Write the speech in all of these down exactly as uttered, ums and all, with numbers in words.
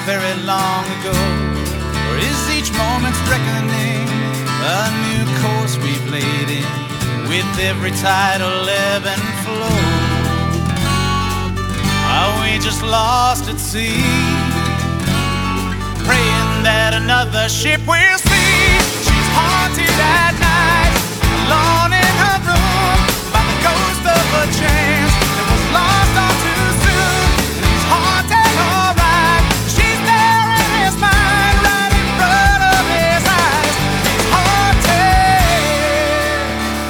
very long ago? Or is each moment's reckoning a new course we played in with every tidal ebb and flow? Are we just lost at sea, praying that another ship will see? She's haunted at night, alone in her room, by the ghost of a chance that was lost all too soon. He's haunted, alright. She's there in his mind, right in front of his eyes. He's haunted.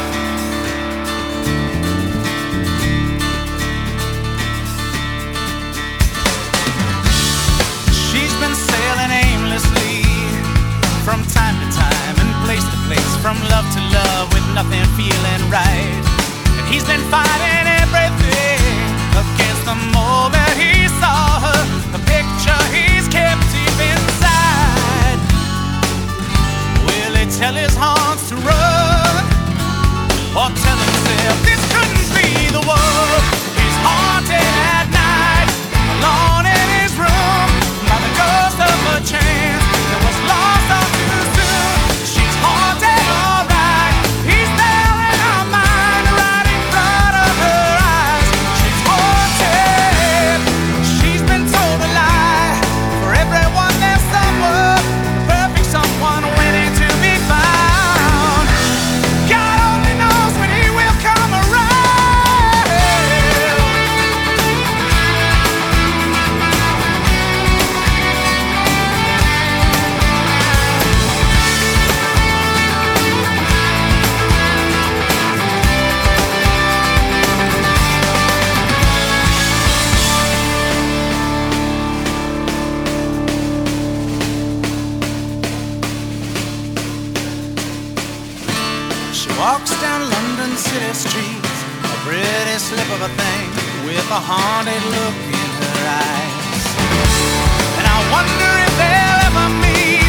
She's been sailing aimlessly from time to time and place to place, from love to love with nothing feeling right. And he's been fighting everything against the moment he saw her, the picture he's kept deep inside. Will he tell his haunts to run, or tell himself this couldn't be the one? He's haunted at night, alone in his room, by the ghost of a chance that was lost all too soon. She's haunted, alright. He's there in her mind, right in front of her eyes. She's haunted. She's been told a lie. For everyone there's someone, the perfect someone waiting to be found. God only knows when he will come around. She walks down London city streets, a pretty slip of a thing, with a haunted look in her eyes. And I wonder if they'll ever meet.